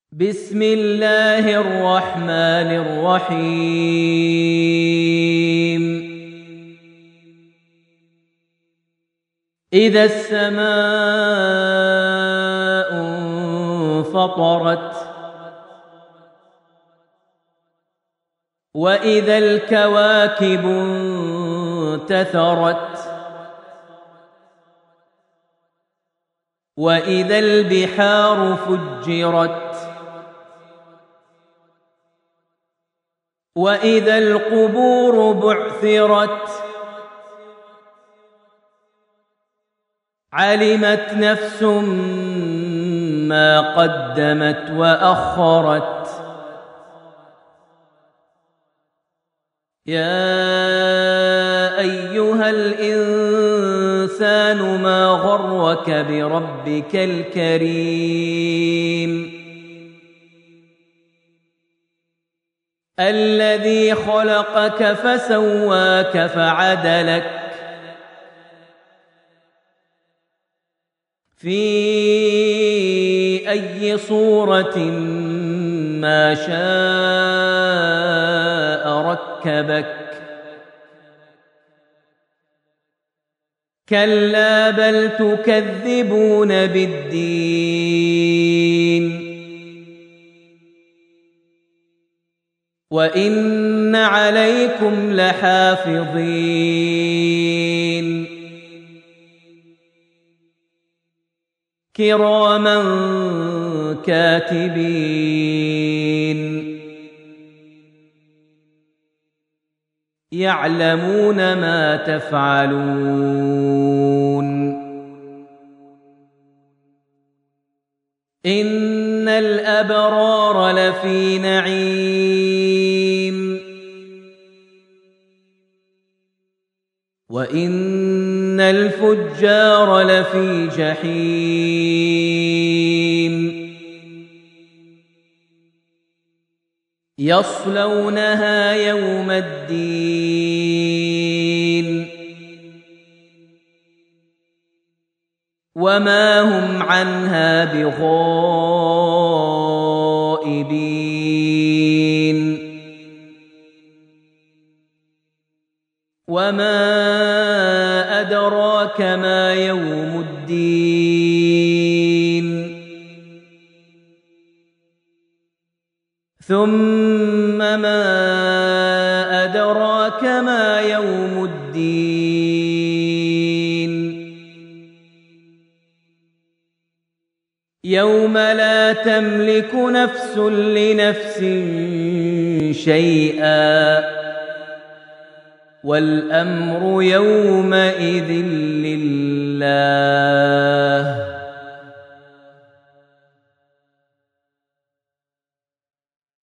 بسم الله الرحمن الرحيم إذا السماء انفطرت وإذا الكواكب انتثرت وإذا البحار فجرت وإذا القبور بعثرت علمت نفس ما قدمت وأخرت يا أيها الإنسان ما غرك بربك الكريم الذي خلقك فسواك فعدلك في أي صورة ما شاء ركبك كلا بل تكذبون بالدين وإن عليكم لحافظين كراما كاتبين يعلمون ما تفعلون إن الأبرار لفي نعيم وإن الفجار لفي جحيم يصلونها يوم الدين وما هم عنها بغائبين وما أدراك ما يوم الدين ثم ما أدراك ما يوم الدين يوم لا تملك نفس لنفس شيئا والأمر يومئذ